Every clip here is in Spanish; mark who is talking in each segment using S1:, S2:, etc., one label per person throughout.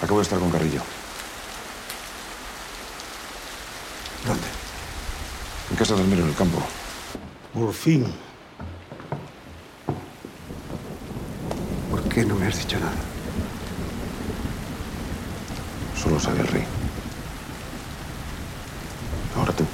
S1: Acabo de estar con Carrillo.
S2: ¿Dónde?
S1: En casa de Almero, en el campo.
S2: Por fin. ¿Por qué no me has dicho nada?
S1: Solo sabe el rey. Ahora tú.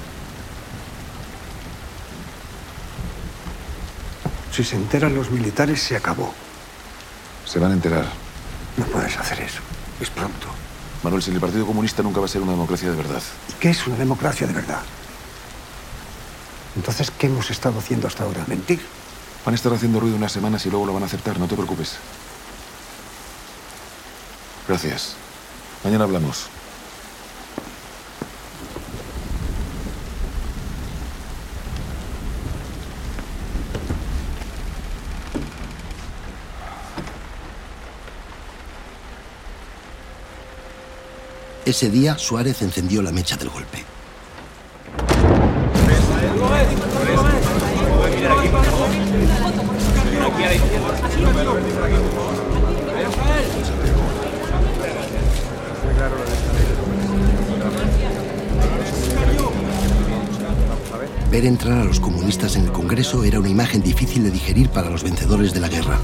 S2: Si se enteran los militares, se acabó.
S1: Se van a enterar.
S2: No puedes hacer eso. Es pronto.
S1: Manuel, si el Partido Comunista nunca va a ser una democracia de verdad.
S2: ¿Y qué es una democracia de verdad? Entonces, ¿qué hemos estado haciendo hasta ahora? ¿Mentir?
S1: Van a estar haciendo ruido unas semanas y luego lo van a aceptar. No te preocupes. Gracias. Mañana hablamos.
S3: Ese día, Suárez encendió la mecha del golpe. Ver entrar a los comunistas en el Congreso era una imagen difícil de digerir para los vencedores de la guerra.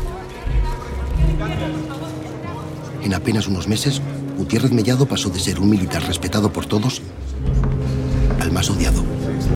S3: En apenas unos meses, Gutiérrez Mellado pasó de ser un militar respetado por todos al más odiado.